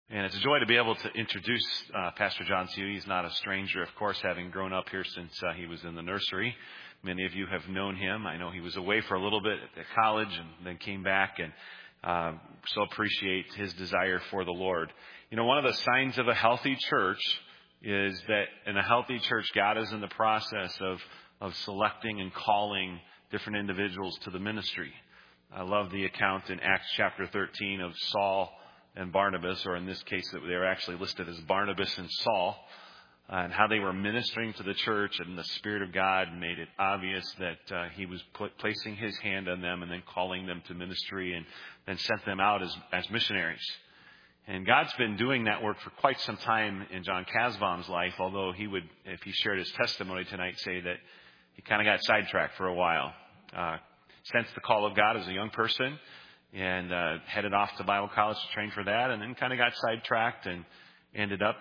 And it's a joy to be able to introduce Pastor John to you. He's not a stranger, of course, having grown up here since he was in the nursery. Many of you have known him. I know he was away for a little bit at college and then came back, and so appreciate his desire for the Lord. You know, one of the signs of a healthy church is that in a healthy church, God is in the process of selecting and calling different individuals to the ministry. I love the account in Acts chapter 13 of Saul and Barnabas, or in this case, they were actually listed as Barnabas and Saul, and how they were ministering to the church, and the Spirit of God made it obvious that he was placing his hand on them and then calling them to ministry, and then sent them out as missionaries. And God's been doing that work for quite some time in John Kasbaum's life, although he would, if he shared his testimony tonight, say that he kind of got sidetracked for a while. Sensed the call of God as a young person, and headed off to Bible college to train for that, and then kind of got sidetracked and ended up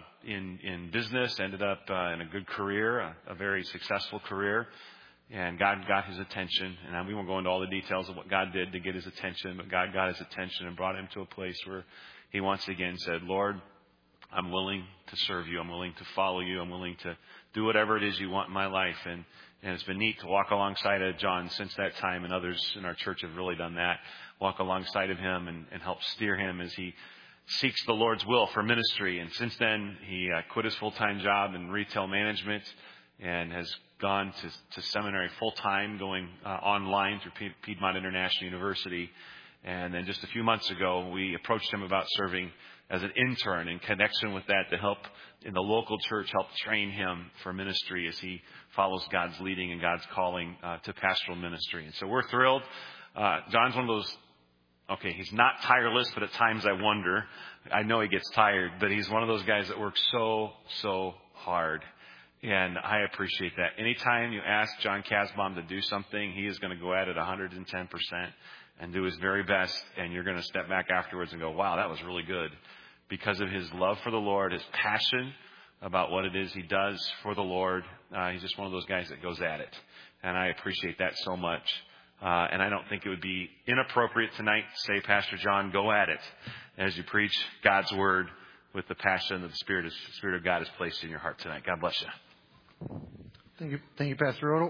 in business, ended up in a good career, a very successful career, and God got his attention. And we won't go into all the details of what God did to get his attention, but God got his attention and brought him to a place where he once again said, Lord, I'm willing to serve you. I'm willing to follow you. I'm willing to do whatever it is you want in my life. And it's been neat to walk alongside of John since that time, and others in our church have really done that. Walk alongside of him and help steer him as he seeks the Lord's will for ministry. And since then, he quit his full-time job in retail management and has gone to seminary full-time, going online through Piedmont International University. And then just a few months ago, we approached him about serving as an intern in connection with that to help in the local church, help train him for ministry as he follows God's leading and God's calling to pastoral ministry. And so we're thrilled. John's one of those, he's not tireless, but at times I wonder. I know he gets tired, but he's one of those guys that works so hard. And I appreciate that. Anytime you ask John Kasbaum to do something, he is going to go at it 110% and do his very best. And you're going to step back afterwards and go, wow, that was really good. Because of his love for the Lord, his passion about what it is he does for the Lord. He's just one of those guys that goes at it. And I appreciate that so much. And I don't think it would be inappropriate tonight to say, Pastor John, go at it as you preach God's word with the passion that the Spirit of God has placed in your heart tonight. God bless you. Thank you, Pastor Odell.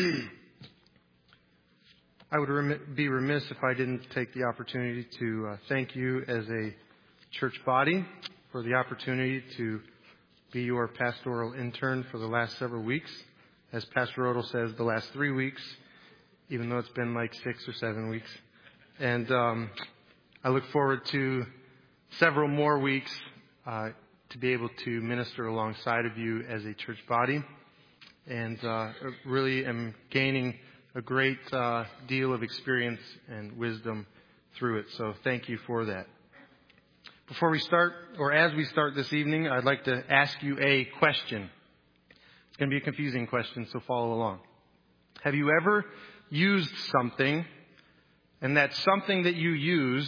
I would be remiss if I didn't take the opportunity to thank you as a church body for the opportunity to be your pastoral intern for the last several weeks. As Pastor Odell says, the last 3 weeks, even though it's been like 6 or 7 weeks. And I look forward to several more weeks to be able to minister alongside of you as a church body. And really am gaining a great deal of experience and wisdom through it. So thank you for that. Before we start, or as we start this evening, I'd like to ask you a question. It's going to be a confusing question, so follow along. Have you ever used something, and that something that you used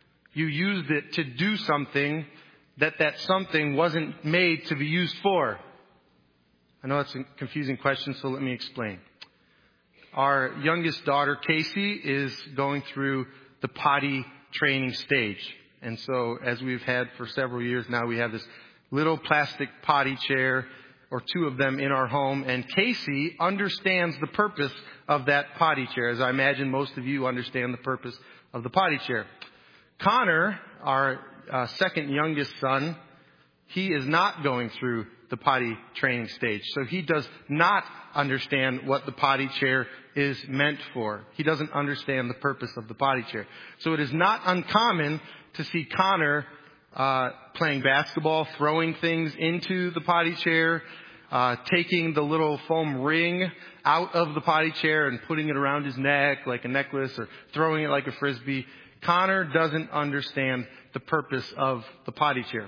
it to do something that something wasn't made to be used for? I know it's a confusing question, so let me explain. Our youngest daughter, Casey, is going through the potty training stage. And so, as we've had for several years now, we have this little plastic potty chair, or 2 of them in our home. And Casey understands the purpose of that potty chair, as I imagine most of you understand the purpose of the potty chair. Connor, our second youngest son, he is not going through the potty training stage. So he does not understand what the potty chair is meant for. He doesn't understand the purpose of the potty chair. So it is not uncommon to see Connor playing basketball, throwing things into the potty chair, taking the little foam ring out of the potty chair and putting it around his neck like a necklace, or throwing it like a frisbee. Connor doesn't understand the purpose of the potty chair.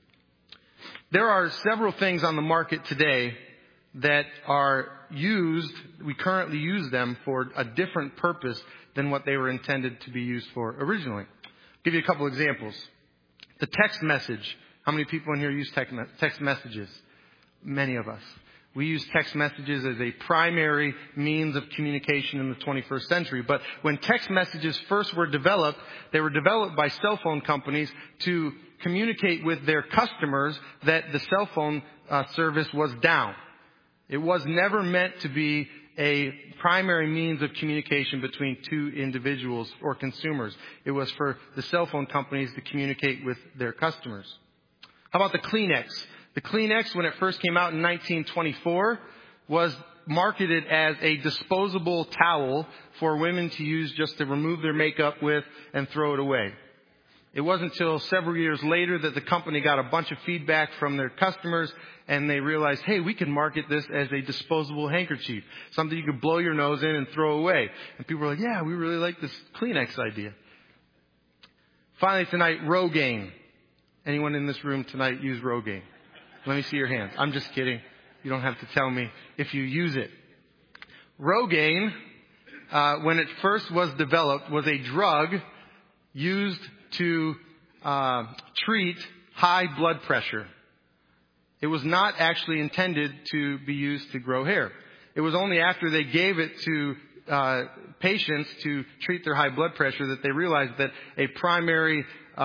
There are several things on the market today that are used, we currently use them for a different purpose than what they were intended to be used for originally. I'll give you a couple examples. The text message. How many people in here use text messages? Many of us. We use text messages as a primary means of communication in the 21st century. But when text messages first were developed, they were developed by cell phone companies to communicate with their customers that the cell phone service was down. It was never meant to be a primary means of communication between two individuals or consumers. It was for the cell phone companies to communicate with their customers. How about the Kleenex? The Kleenex, when it first came out in 1924, was marketed as a disposable towel for women to use just to remove their makeup with and throw it away. It wasn't until several years later that the company got a bunch of feedback from their customers and they realized, hey, we can market this as a disposable handkerchief, something you could blow your nose in and throw away. And people were like, yeah, we really like this Kleenex idea. Finally tonight, Rogaine. Anyone in this room tonight use Rogaine? Let me see your hands. I'm just kidding. You don't have to tell me if you use it. Rogaine, when it first was developed, was a drug used to treat high blood pressure. It was not actually intended to be used to grow hair. It was only after they gave it to patients to treat their high blood pressure that they realized that a primary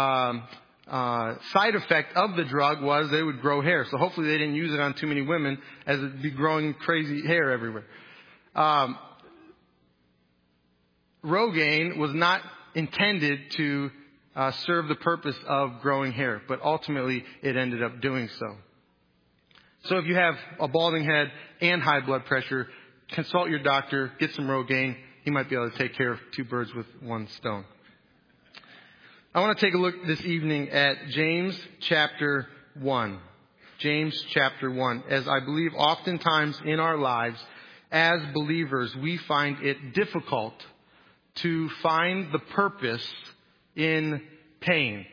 side effect of the drug was they would grow hair. So hopefully they didn't use it on too many women, as it'd be growing crazy hair everywhere. Rogaine was not intended to serve the purpose of growing hair, but ultimately it ended up doing so. So if you have a balding head and high blood pressure, consult your doctor, get some Rogaine. He might be able to take care of two birds with one stone. I want to take a look this evening at James chapter 1. James chapter 1. As I believe oftentimes in our lives, as believers, we find it difficult to find the purpose in pain,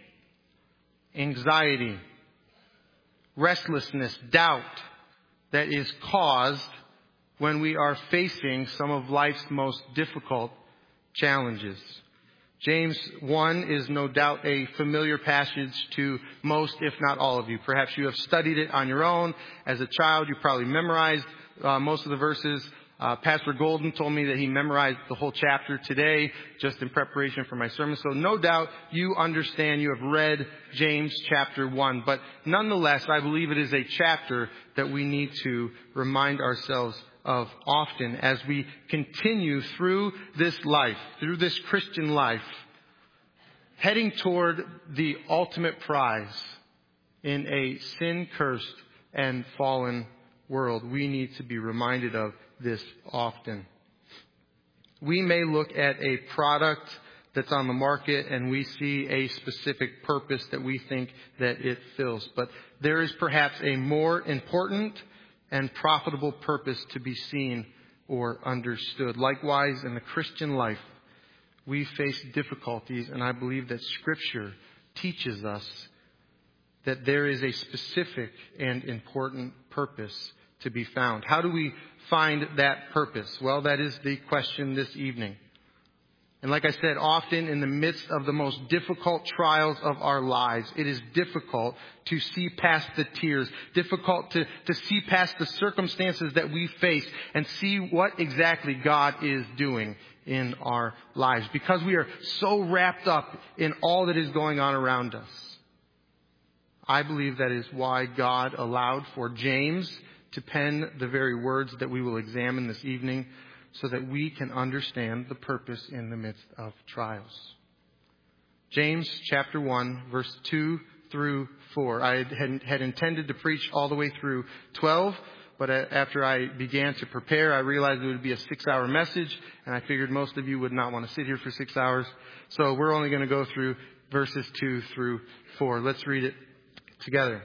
anxiety, restlessness, doubt that is caused when we are facing some of life's most difficult challenges. James 1 is no doubt a familiar passage to most, if not all of you. Perhaps you have studied it on your own. As a child, you probably memorized most of the verses. Pastor Golden told me that he memorized the whole chapter today just in preparation for my sermon. So no doubt you understand, you have read James chapter 1. But nonetheless, I believe it is a chapter that we need to remind ourselves of often as we continue through this life, through this Christian life, heading toward the ultimate prize in a sin-cursed and fallen world. We need to be reminded of this often. We may look at a product that's on the market and we see a specific purpose that we think that it fills. But there is perhaps a more important and profitable purpose to be seen or understood. Likewise, in the Christian life, we face difficulties, and I believe that Scripture teaches us that there is a specific and important purpose to be found. How do we find that purpose? Well, that is the question this evening. And like I said, often in the midst of the most difficult trials of our lives, it is difficult to see past the tears, difficult to see past the circumstances that we face and see what exactly God is doing in our lives, because we are so wrapped up in all that is going on around us. I believe that is why God allowed for James to pen the very words that we will examine this evening, so that we can understand the purpose in the midst of trials. James chapter 1, verse 2 through 4. I had intended to preach all the way through 12, but after I began to prepare, I realized it would be a 6-hour message, and I figured most of you would not want to sit here for 6 hours. So we're only going to go through verses 2 through 4. Let's read it together.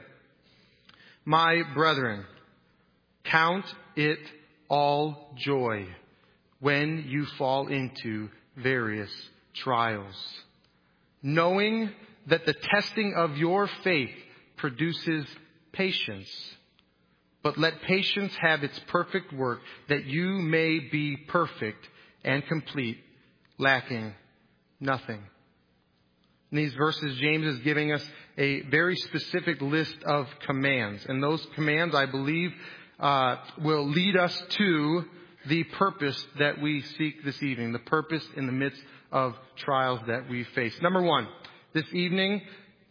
My brethren, count it all joy when you fall into various trials, knowing that the testing of your faith produces patience. But let patience have its perfect work, that you may be perfect and complete, lacking nothing. In these verses, James is giving us a very specific list of commands. And those commands, I believe, will lead us to the purpose that we seek this evening, the purpose in the midst of trials that we face. Number one, this evening,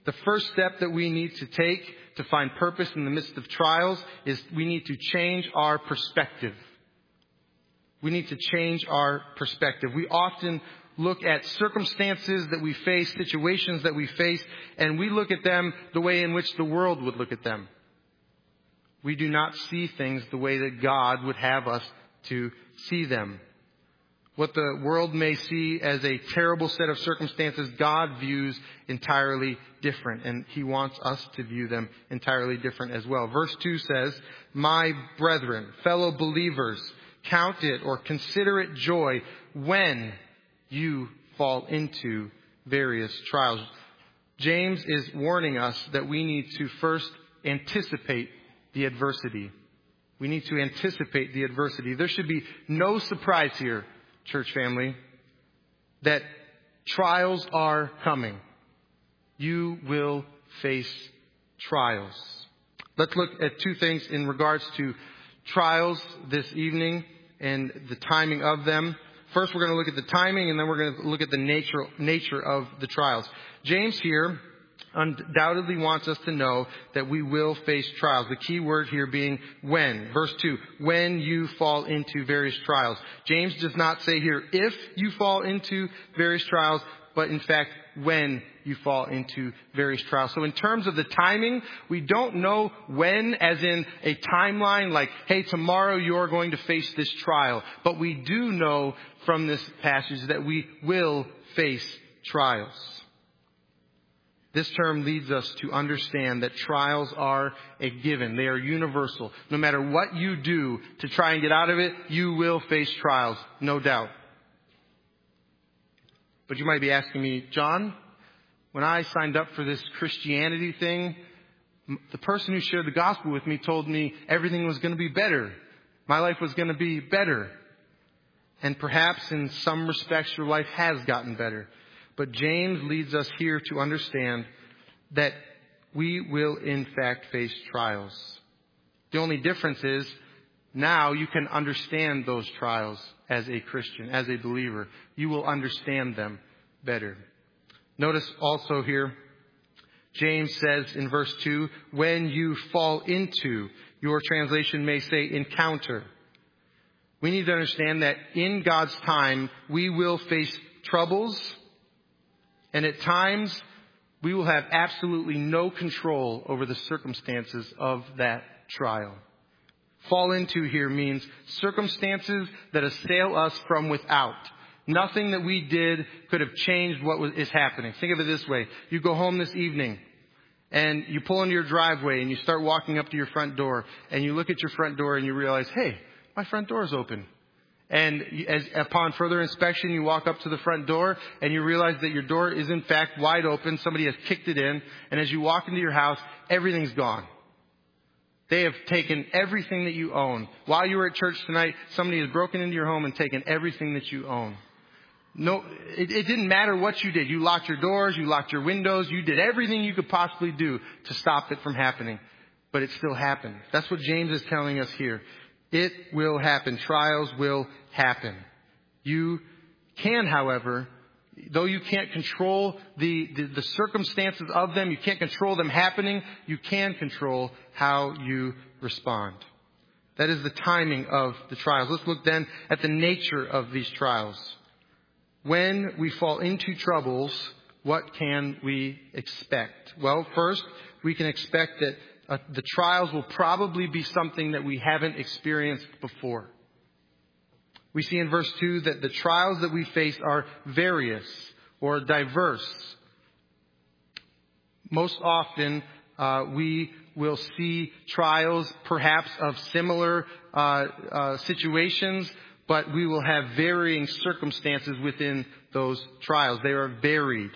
The first step that we need to take to find purpose in the midst of trials is we need to change our perspective. We need to change our perspective. We often look at circumstances that we face, situations that we face, and we look at them the way in which the world would look at them. We do not see things the way that God would have us to see them. What the world may see as a terrible set of circumstances, God views entirely different, and He wants us to view them entirely different as well. Verse 2 says, "My brethren, fellow believers, count it or consider it joy when you fall into various trials." James is warning us that we need to first anticipate the adversity. We need to anticipate the adversity. There should be no surprise here, church family, that trials are coming. You will face trials. Let's look at two things in regards to trials this evening and the timing of them. First, we're going to look at the timing, and then we're going to look at the nature of the trials. James here undoubtedly wants us to know that we will face trials. The key word here being when. Verse 2, when you fall into various trials. James does not say here if you fall into various trials, but in fact, when you fall into various trials. So in terms of the timing, we don't know when, as in a timeline like, hey, tomorrow you're going to face this trial. But we do know from this passage that we will face trials. This term leads us to understand that trials are a given. They are universal. No matter what you do to try and get out of it, you will face trials, no doubt. But you might be asking me, John, when I signed up for this Christianity thing, the person who shared the gospel with me told me everything was going to be better. My life was going to be better. And perhaps in some respects your life has gotten better. But James leads us here to understand that we will in fact face trials. The only difference is now you can understand those trials as a Christian, as a believer. You will understand them better. Notice also here, James says in verse 2, when you fall into, your translation may say encounter. We need to understand that in God's time, we will face troubles. And at times, we will have absolutely no control over the circumstances of that trial. Fall into here means circumstances that assail us from without. Nothing that we did could have changed what is happening. Think of it this way. You go home this evening and you pull into your driveway and you start walking up to your front door and you look at your front door and you realize, hey, my front door is open. And upon further inspection, you walk up to the front door and you realize that your door is in fact wide open. Somebody has kicked it in. And as you walk into your house, everything's gone. They have taken everything that you own. While you were at church tonight, somebody has broken into your home and taken everything that you own. No, it didn't matter what you did. You locked your doors, you locked your windows, you did everything you could possibly do to stop it from happening. But it still happened. That's what James is telling us here. It will happen. Trials will happen. You can, however, though you can't control the circumstances of them, you can't control them happening, you can control how you respond. That is the timing of the trials. Let's look then at the nature of these trials. When we fall into troubles, what can we expect? Well, first, we can expect that the trials will probably be something that we haven't experienced before. We see in verse 2 that the trials that we face are various or diverse. Most often, we will see trials perhaps of similar situations, but we will have varying circumstances within those trials. They are varied.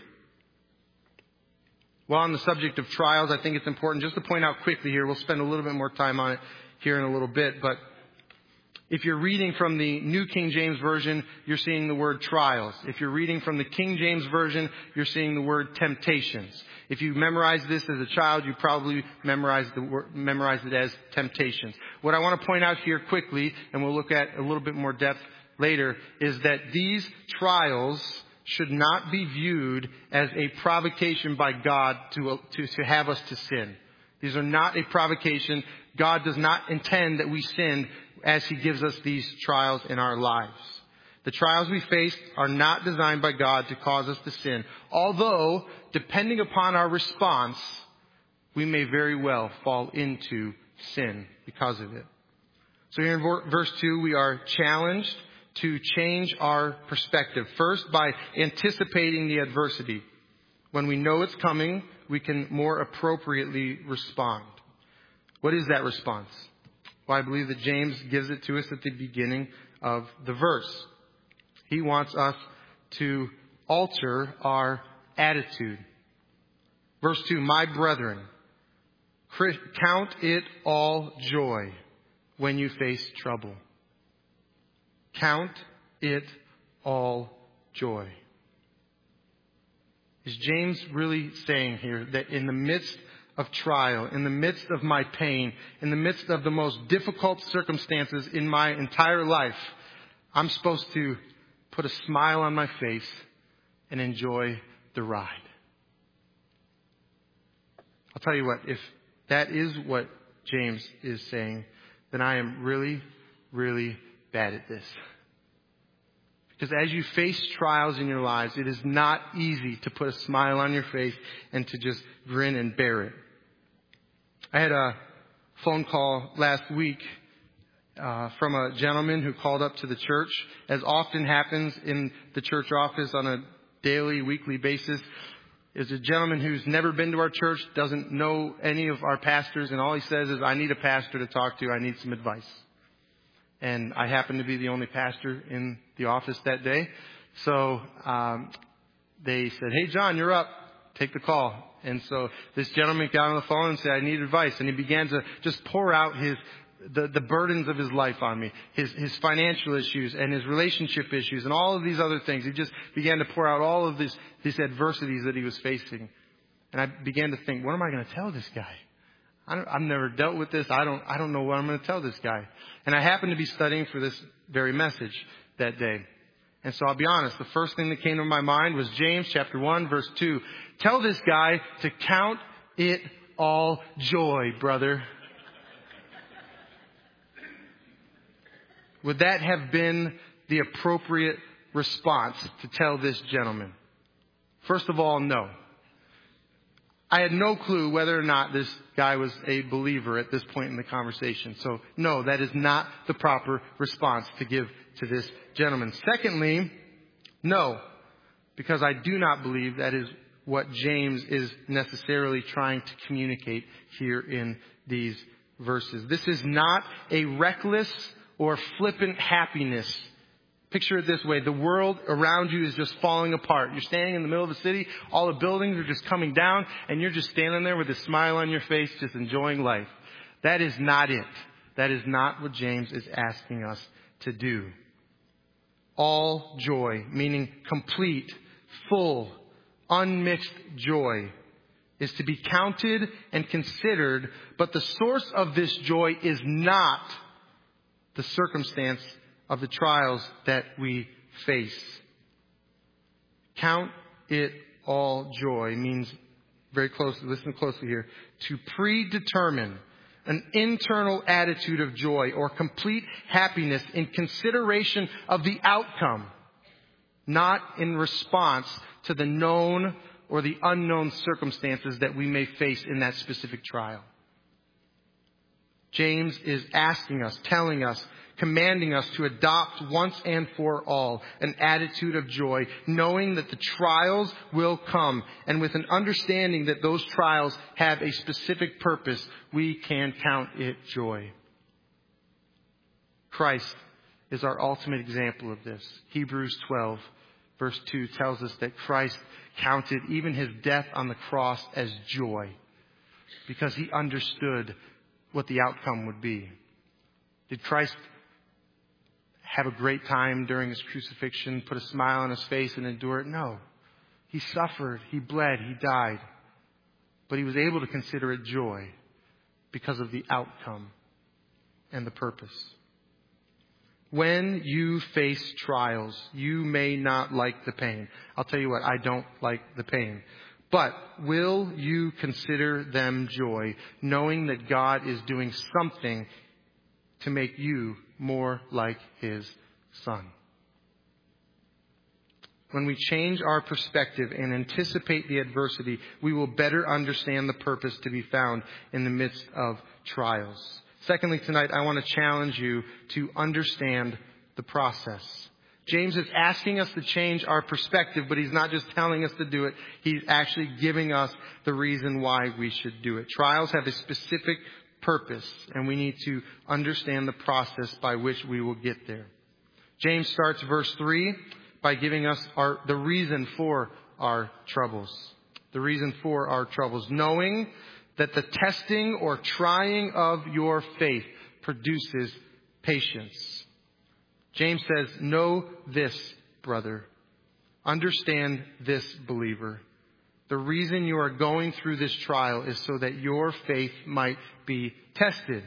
While on the subject of trials, I think it's important just to point out quickly here. We'll spend a little bit more time on it here in a little bit. But if you're reading from the New King James Version, you're seeing the word trials. If you're reading from the King James Version, you're seeing the word temptations. If you memorized this as a child, you probably memorized it as temptations. What I want to point out here quickly, and we'll look at a little bit more depth later, is that these trials should not be viewed as a provocation by God to have us to sin. These are not a provocation. God does not intend that we sin as He gives us these trials in our lives. The trials we face are not designed by God to cause us to sin. Although, depending upon our response, we may very well fall into sin because of it. So here in verse 2, we are challenged to change our perspective. First, by anticipating the adversity. When we know it's coming, we can more appropriately respond. What is that response? Well, I believe that James gives it to us at the beginning of the verse. He wants us to alter our attitude. Verse 2, my brethren, count it all joy when you face trouble. Count it all joy. Is James really saying here that in the midst of trial, in the midst of my pain, in the midst of the most difficult circumstances in my entire life, I'm supposed to put a smile on my face and enjoy the ride? I'll tell you what, if that is what James is saying, then I am really, really bad at this. Because as you face trials in your lives, it is not easy to put a smile on your face and to just grin and bear it. I had a phone call last week from a gentleman who called up to the church, as often happens in the church office on a daily, weekly basis. Is a gentleman who's never been to our church, doesn't know any of our pastors, and all he says is, I need a pastor to talk to. I need some advice. And I happened to be the only pastor in the office that day. So they said, hey, John, you're up. Take the call. And so this gentleman got on the phone and said, I need advice. And he began to just pour out the burdens of his life on me, his financial issues and his relationship issues and all of these other things. He just began to pour out all of these adversities that he was facing. And I began to think, what am I going to tell this guy? I've never dealt with this. I don't know what I'm going to tell this guy. And I happened to be studying for this very message that day. And so I'll be honest, the first thing that came to my mind was James chapter 1, verse 2. Tell this guy to count it all joy, brother. Would that have been the appropriate response to tell this gentleman? First of all, no. I had no clue whether or not this guy was a believer at this point in the conversation. So, no, that is not the proper response to give to this gentleman. Secondly, no, because I do not believe that is what James is necessarily trying to communicate here in these verses. This is not a reckless or flippant happiness. Picture it this way. The world around you is just falling apart. You're standing in the middle of the city. All the buildings are just coming down. And you're just standing there with a smile on your face, just enjoying life. That is not it. That is not what James is asking us to do. All joy, meaning complete, full, unmixed joy, is to be counted and considered. But the source of this joy is not the circumstance of the trials that we face. Count it all joy means, very closely, listen closely here, to predetermine an internal attitude of joy or complete happiness in consideration of the outcome, not in response to the known or the unknown circumstances that we may face in that specific trial. James is asking us, telling us, commanding us to adopt once and for all an attitude of joy, knowing that the trials will come. And with an understanding that those trials have a specific purpose, we can count it joy. Christ is our ultimate example of this. Hebrews 12, verse 2 tells us that Christ counted even his death on the cross as joy because he understood what the outcome would be. Did Christ have a great time during his crucifixion, put a smile on his face and endure it? No. He suffered, he bled, he died. But he was able to consider it joy because of the outcome and the purpose. When you face trials, you may not like the pain. I'll tell you what, I don't like the pain. But will you consider them joy, knowing that God is doing something to make you more like His Son? When we change our perspective and anticipate the adversity, we will better understand the purpose to be found in the midst of trials. Secondly, tonight, I want to challenge you to understand the process. James is asking us to change our perspective, but he's not just telling us to do it. He's actually giving us the reason why we should do it. Trials have a specific purpose, and we need to understand the process by which we will get there. James starts verse 3 by giving us the reason for our troubles. The reason for our troubles. Knowing that the testing or trying of your faith produces patience. James says, know this, brother. Understand this, believer. The reason you are going through this trial is so that your faith might be tested.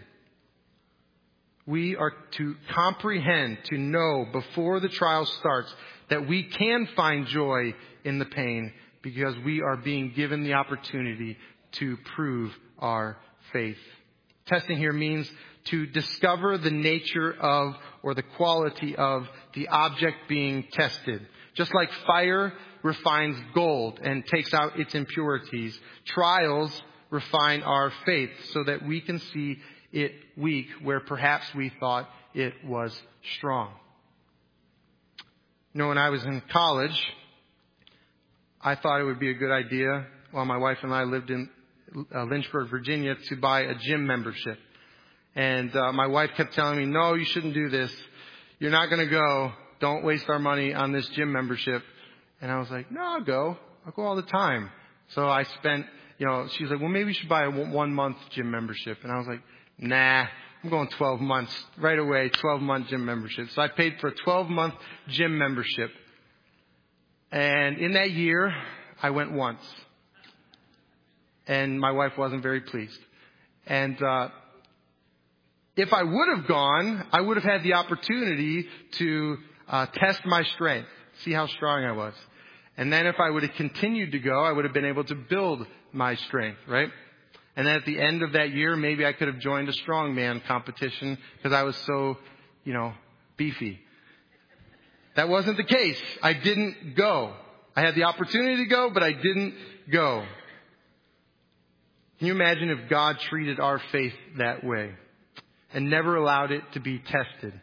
We are to comprehend, to know before the trial starts that we can find joy in the pain because we are being given the opportunity to prove our faith. Testing here means to discover the nature of or the quality of the object being tested. Just like fire refines gold and takes out its impurities, trials refine our faith so that we can see it weak where perhaps we thought it was strong. You know, when I was in college, I thought it would be a good idea while my wife and I lived in Lynchburg, Virginia, to buy a gym membership. And my wife kept telling me, no, you shouldn't do this. You're not going to go. Don't waste our money on this gym membership. And I was like, no, I'll go. I'll go all the time. So I spent, she's like, well, maybe you should buy a 1-month gym membership. And I was like, nah, I'm going 12 months right away, 12-month gym membership. So I paid for a 12-month gym membership. And in that year, I went once. And my wife wasn't very pleased. And if I would have gone, I would have had the opportunity to test my strength, see how strong I was. And then if I would have continued to go, I would have been able to build my strength, right? And then at the end of that year, maybe I could have joined a strongman competition because I was so, beefy. That wasn't the case. I didn't go. I had the opportunity to go, but I didn't go. Can you imagine if God treated our faith that way and never allowed it to be tested?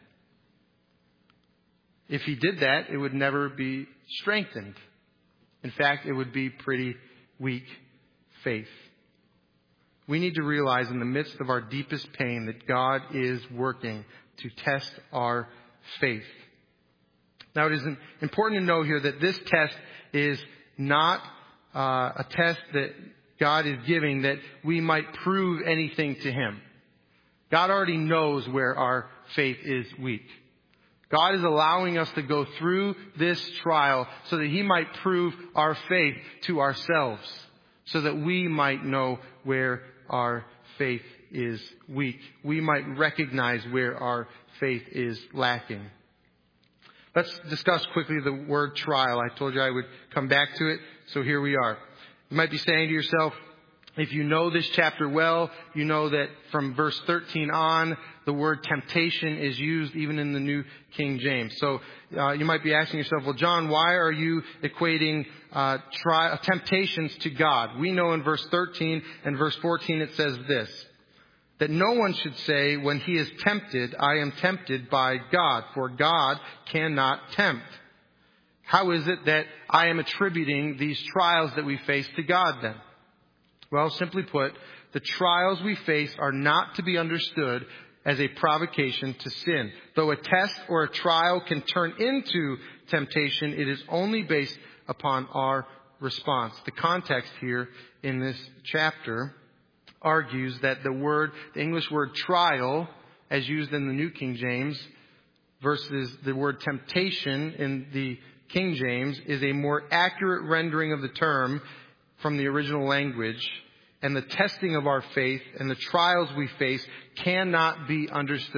If He did that, it would never be strengthened. In fact, it would be pretty weak faith. We need to realize in the midst of our deepest pain that God is working to test our faith. Now, it is important to know here that this test is not a test that God is giving that we might prove anything to Him. God already knows where our faith is weak. God is allowing us to go through this trial so that He might prove our faith to ourselves, so that we might know where our faith is weak. We might recognize where our faith is lacking. Let's discuss quickly the word trial. I told you I would come back to it, so here we are. You might be saying to yourself, if you know this chapter well, you know that from verse 13 on, the word temptation is used even in the New King James. So you might be asking yourself, well, John, why are you equating temptations to God? We know in verse 13 and verse 14 it says this, that no one should say when he is tempted, I am tempted by God, for God cannot tempt. How is it that I am attributing these trials that we face to God then? Well, simply put, the trials we face are not to be understood as a provocation to sin. Though a test or a trial can turn into temptation, it is only based upon our response. The context here in this chapter argues that the English word trial, as used in the New King James, versus the word temptation in the King James, is a more accurate rendering of the term from the original language, and the testing of our faith and the trials we face cannot be understood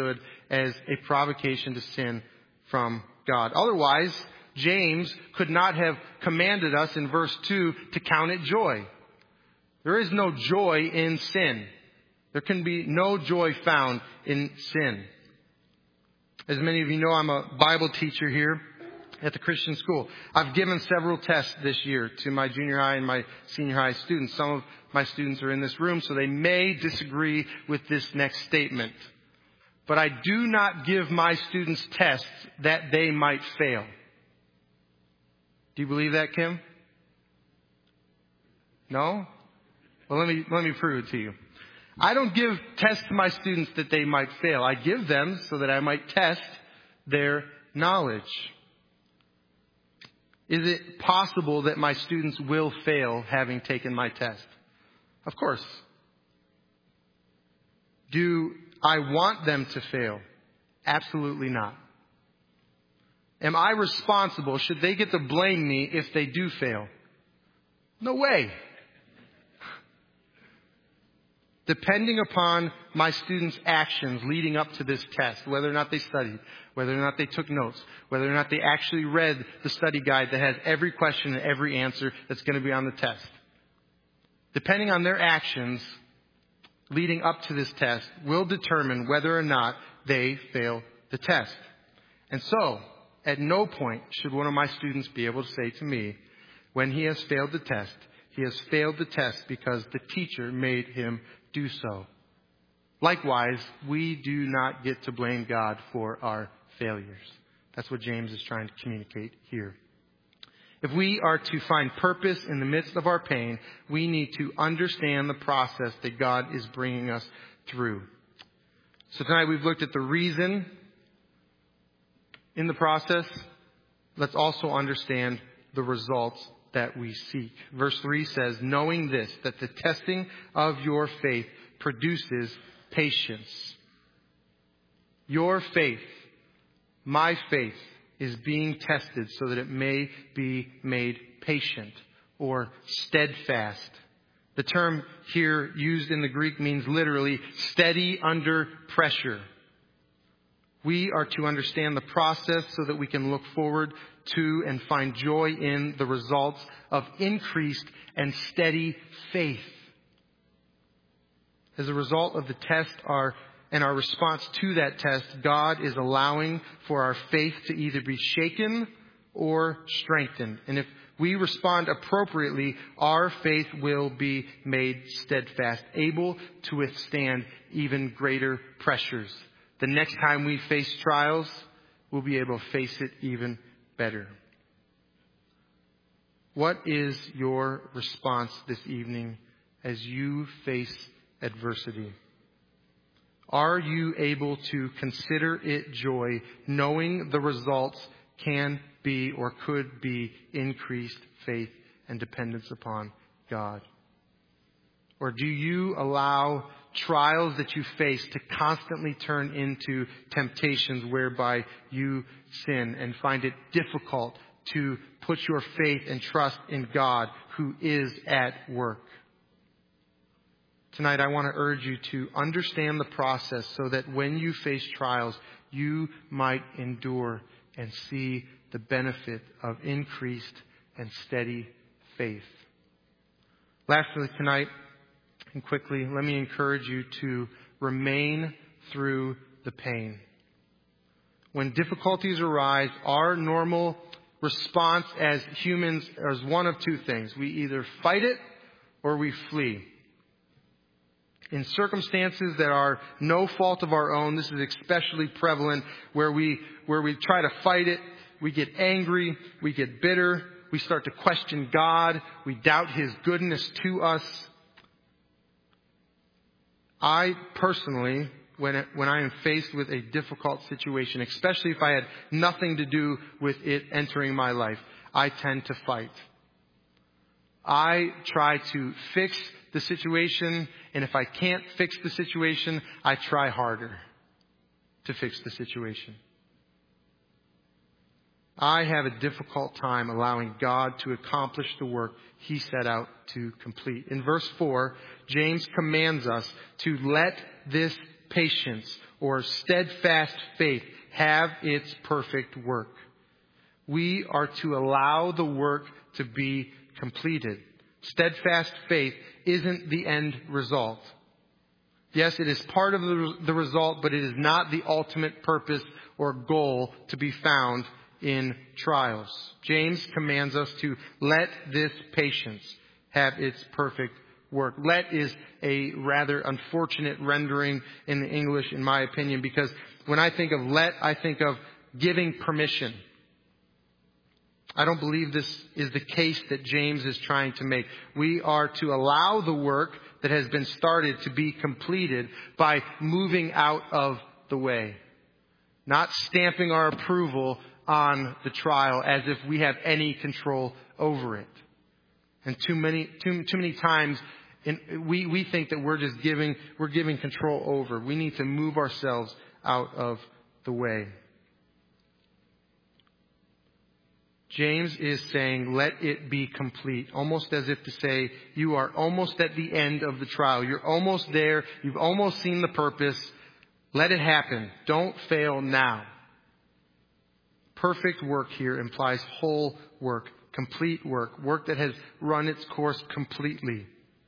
as a provocation to sin from God. Otherwise, James could not have commanded us in verse 2 to count it joy. There is no joy in sin. There can be no joy found in sin. As many of you know, I'm a Bible teacher here at the Christian school. I've given several tests this year to my junior high and my senior high students. Some of my students are in this room, so they may disagree with this next statement. But I do not give my students tests that they might fail. Do you believe that, Kim? No? Well, let me prove it to you. I don't give tests to my students that they might fail. I give them so that I might test their knowledge. Is it possible that my students will fail having taken my test? Of course. Do I want them to fail? Absolutely not. Am I responsible? Should they get to blame me if they do fail? No way. Depending upon my students' actions leading up to this test, whether or not they studied, whether or not they took notes, whether or not they actually read the study guide that has every question and every answer that's going to be on the test. Depending on their actions leading up to this test will determine whether or not they fail the test. And so, at no point should one of my students be able to say to me, when he has failed the test, he has failed the test because the teacher made him do so. Likewise, we do not get to blame God for our failures. That's what James is trying to communicate here. If we are to find purpose in the midst of our pain, we need to understand the process that God is bringing us through. So tonight we've looked at the reason in the process. Let's also understand the results that we seek. Verse 3 says, knowing this, that the testing of your faith produces patience. Your faith, my faith, is being tested so that it may be made patient or steadfast. The term here used in the Greek means literally steady under pressure. We are to understand the process so that we can look forward to and find joy in the results of increased and steady faith. As a result of the test and our response to that test, God is allowing for our faith to either be shaken or strengthened. And if we respond appropriately, our faith will be made steadfast, able to withstand even greater pressures. The next time we face trials, we'll be able to face it even better. What is your response this evening as you face adversity? Are you able to consider it joy, knowing the results can be or could be increased faith and dependence upon God? Or do you allow trials that you face to constantly turn into temptations whereby you sin and find it difficult to put your faith and trust in God who is at work? Tonight, I want to urge you to understand the process so that when you face trials, you might endure and see the benefit of increased and steady faith. Lastly, tonight, and quickly, let me encourage you to remain through the pain. When difficulties arise, our normal response as humans is one of two things. We either fight it or we flee. In circumstances that are no fault of our own, this is especially prevalent where we try to fight it, we get angry, we get bitter, we start to question God, we doubt His goodness to us. I personally, when I am faced with a difficult situation, especially if I had nothing to do with it entering my life, I tend to fight. I try to fix the situation, and if I can't fix the situation, I try harder to fix the situation. I have a difficult time allowing God to accomplish the work He set out to complete. In verse 4, James commands us to let this patience, or steadfast faith have its perfect work. We are to allow the work to be completed. Steadfast faith isn't the end result. Yes, it is part of the result, but it is not the ultimate purpose or goal to be found in trials. James commands us to let this patience have its perfect work. Let is a rather unfortunate rendering in the English, in my opinion, because when I think of let, I think of giving permission. I don't believe this is the case that James is trying to make. We are to allow the work that has been started to be completed by moving out of the way. Not stamping our approval on the trial as if we have any control over it. And too many times we think that we're giving control over. We need to move ourselves out of the way. James is saying, let it be complete. Almost as if to say, you are almost at the end of the trial. You're almost there. You've almost seen the purpose. Let it happen. Don't fail now. Perfect work here implies whole work, complete work, work that has run its course completely.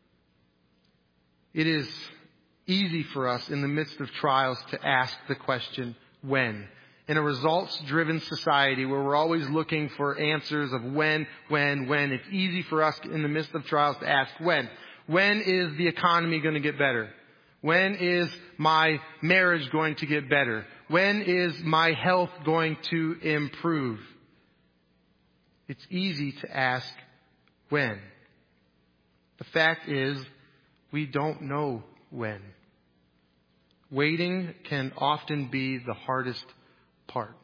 It is easy for us in the midst of trials to ask the question, when? In a results-driven society where we're always looking for answers of when, it's easy for us in the midst of trials to ask when. When is the economy going to get better? When is my marriage going to get better? When is my health going to improve? It's easy to ask when. The fact is, we don't know when. Waiting can often be the hardest part.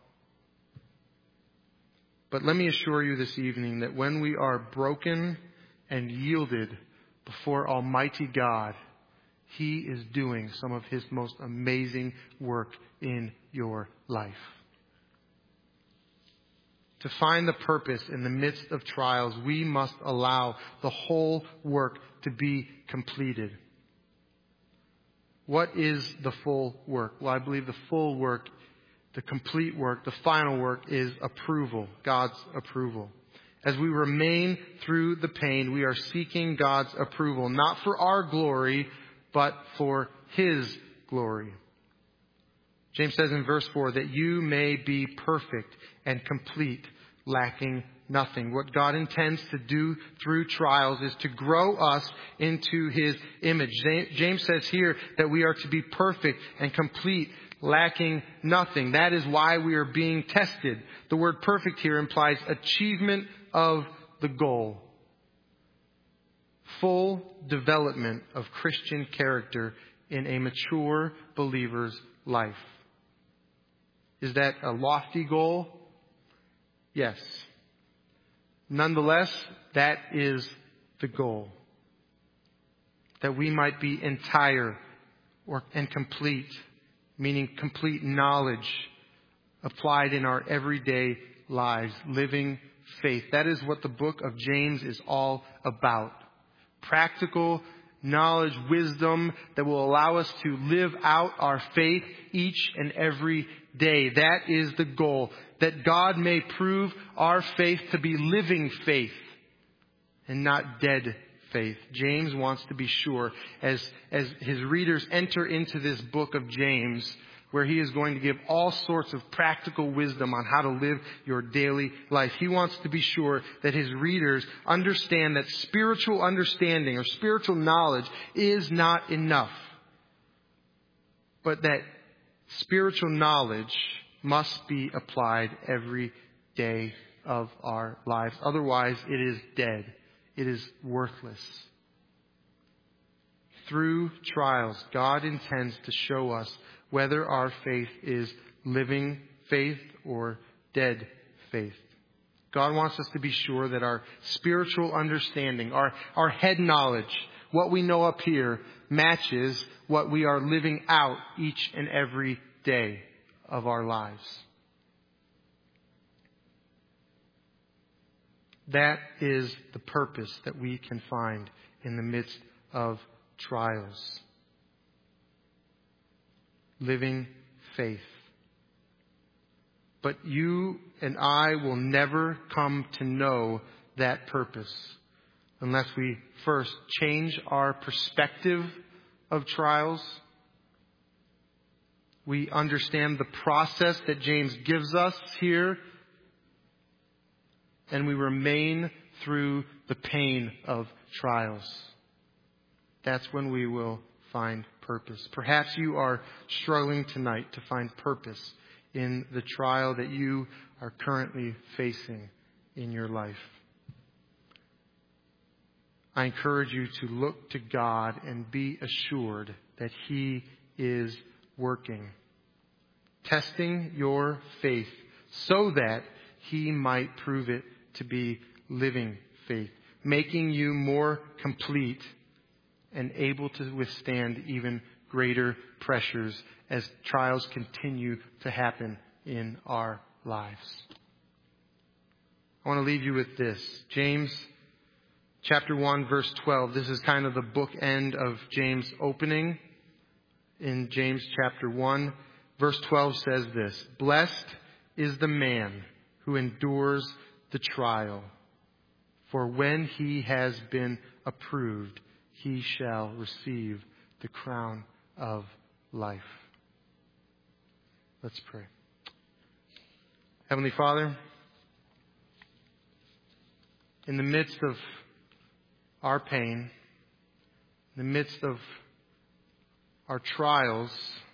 But let me assure you this evening that when we are broken and yielded before Almighty God, He is doing some of His most amazing work in your life. To find the purpose in the midst of trials, we must allow the whole work to be completed. What is the full work? Well, I believe the full work, the complete work, the final work is approval, God's approval. As we remain through the pain, we are seeking God's approval, not for our glory, but for His glory. James says in verse 4 that you may be perfect and complete, lacking nothing. What God intends to do through trials is to grow us into His image. James says here that we are to be perfect and complete, lacking nothing. That is why we are being tested. The word perfect here implies achievement of the goal. Full development of Christian character in a mature believer's life. Is that a lofty goal? Yes. Nonetheless, that is the goal. That we might be entire and complete, meaning complete knowledge applied in our everyday lives, living faith. That is what the book of James is all about. Practical knowledge, wisdom that will allow us to live out our faith each and every day. That is the goal. That God may prove our faith to be living faith and not dead faith. James wants to be sure as his readers enter into this book of James, where he is going to give all sorts of practical wisdom on how to live your daily life. He wants to be sure that his readers understand that spiritual understanding or spiritual knowledge is not enough. But that spiritual knowledge must be applied every day of our lives. Otherwise, it is dead. It is worthless. Through trials, God intends to show us whether our faith is living faith or dead faith. God wants us to be sure that our spiritual understanding, our head knowledge, what we know up here, matches what we are living out each and every day of our lives. That is the purpose that we can find in the midst of trials. living faith. But you and I will never come to know that purpose unless we first change our perspective of trials. We understand the process that James gives us here, and we remain through the pain of trials. That's when we will find purpose. Perhaps you are struggling tonight to find purpose in the trial that you are currently facing in your life. I encourage you to look to God and be assured that He is working, testing your faith so that He might prove it to be living faith, making you more complete and able to withstand even greater pressures as trials continue to happen in our lives. I want to leave you with this. James chapter 1, verse 12. This is kind of the bookend of James' opening. In James chapter 1, verse 12 says this: "Blessed is the man who endures the trial, for when he has been approved, he shall receive the crown of life." Let's pray. Heavenly Father, in the midst of our pain, in the midst of our trials,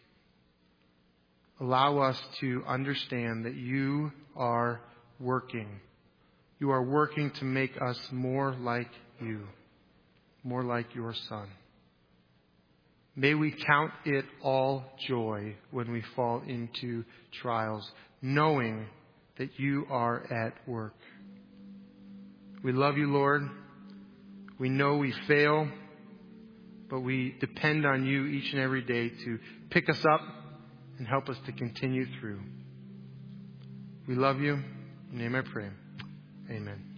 allow us to understand that you are working. You are working to make us more like you, more like your Son. May we count it all joy when we fall into trials, knowing that you are at work. We love you, Lord. We know we fail, but we depend on you each and every day to pick us up and help us to continue through. We love you. In your name I pray. Amen.